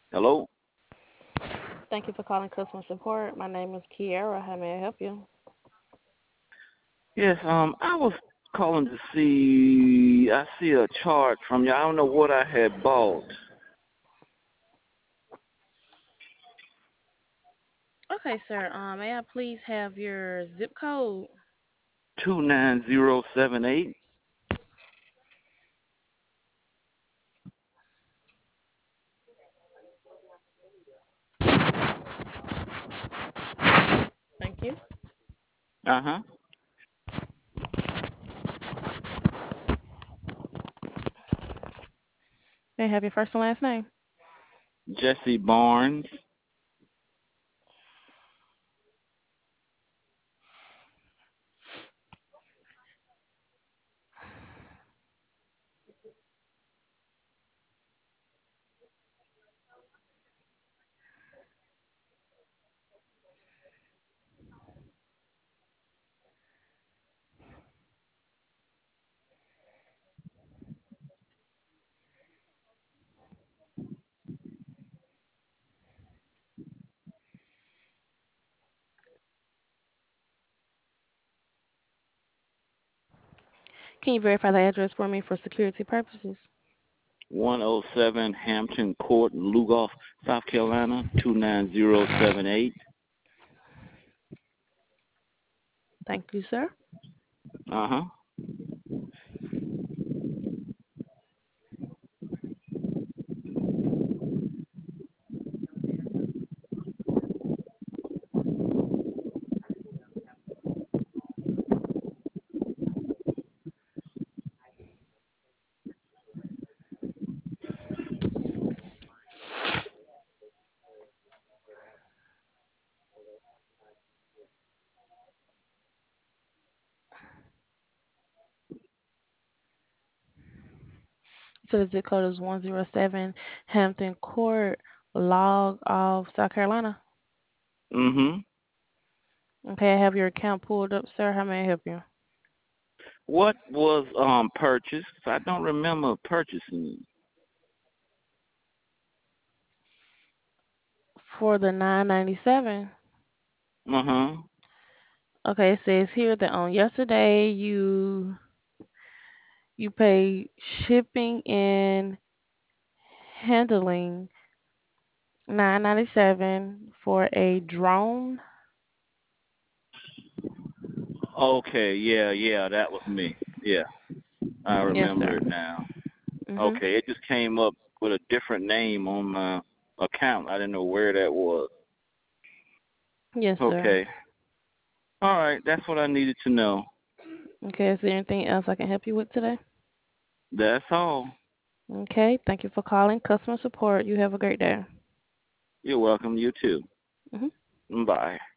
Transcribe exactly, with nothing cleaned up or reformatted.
Hello? Thank you for calling customer support. My name is Kiara. How may I help you? Yes, um, I was calling to see, I see a chart from you. I don't know what I had bought. Okay, sir. Um, may I please have your zip code? two nine zero seven eight. Thank you. Uh-huh. May I have your first and last name? Jesse Barnes. Can you verify the address for me for security purposes? one oh seven Hampton Court, Lugoff, South Carolina, two nine zero seven eight. Thank you, sir. Uh-huh. So the zip code is one zero seven Hampton Court, Log of South Carolina. Mm-hmm. Okay, I have your account pulled up, sir. How may I help you? What was um purchased? I don't remember purchasing. For the nine ninety seven. Uh-huh. Okay, it says here that on yesterday you you paid shipping and handling nine ninety seven for a drone. Okay, yeah, yeah, that was me. Yeah, I Yes, remember sir. it now. Mhm. Okay, it just came up with a different name on my account. I didn't know where that was. Yes, sir. Okay. All right, that's what I needed to know. Okay, is there anything else I can help you with today? That's all. Okay, thank you for calling customer support. You have a great day. You're welcome. You too. Mhm. Bye.